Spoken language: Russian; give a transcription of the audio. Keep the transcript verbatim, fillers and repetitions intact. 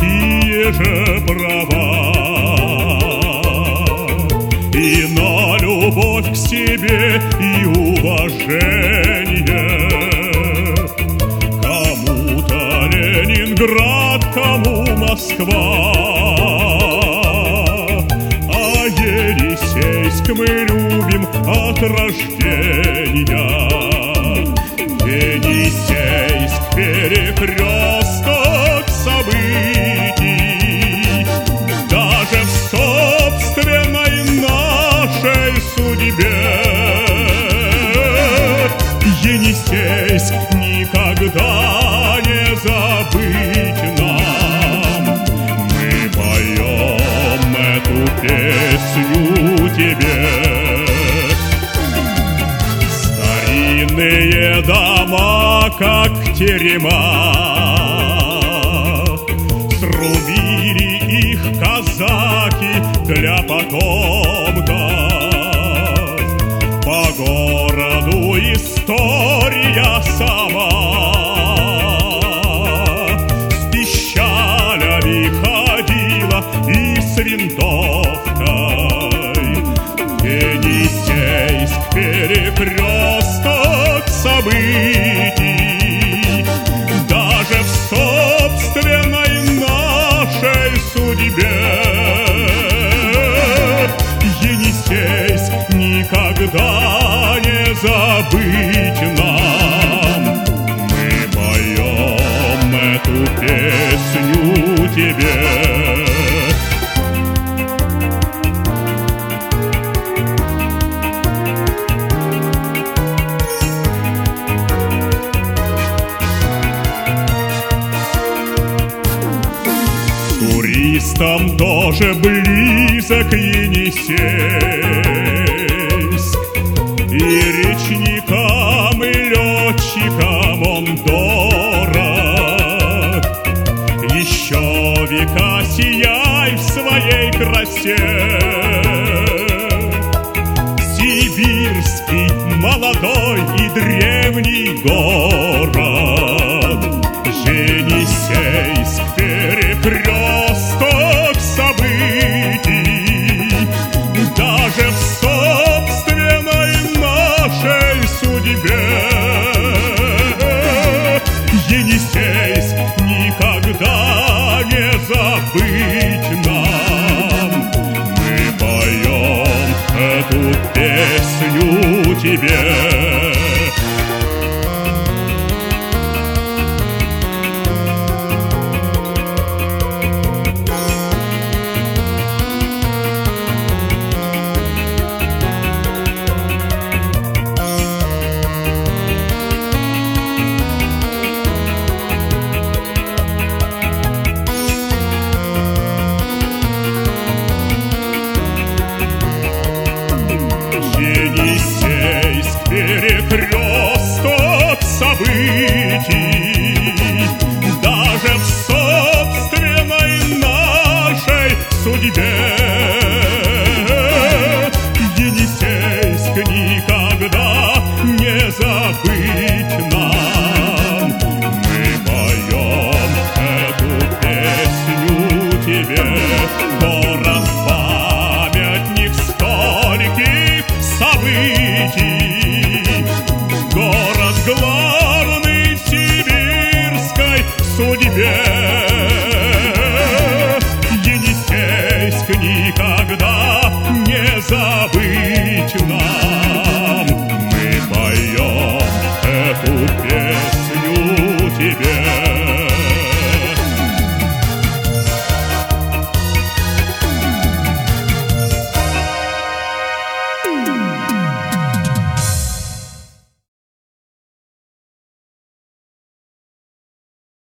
такие же права. И на любовь к себе и уважение. Кому-то Ленинград, кому Москва. А Елисейск мы любим от рождения. Енисейск — перекресток событий. Даже в собственной нашей судьбе Енисейск никогда не забыть нам. Мы поем эту песню тебе. Старинные дома, как терема, срубили их казаки для потомков. По городу история сама с пищалями ходила и с винтовкой. Енисейск — перекресток событий. Даже в собственной нашей судьбе Енисейск никогда не забыть нам. Мы поем эту песню тебе. Туристам тоже близок Енисейск, и речникам, и летчикам он дорог. Еще века сияй в своей красе, сибирский молодой и древний город. Енисейск — перекресток событий. Даже в собственной нашей судьбе Енисейск никогда не забыть нам. Мы поем эту песню тебе. Енисейск — перекресток событий. Даже в собственной нашей судьбе Енисейск никогда не забыть нам. Мы поем эту песню тебе. Город — памятник стольких событий. Город — главный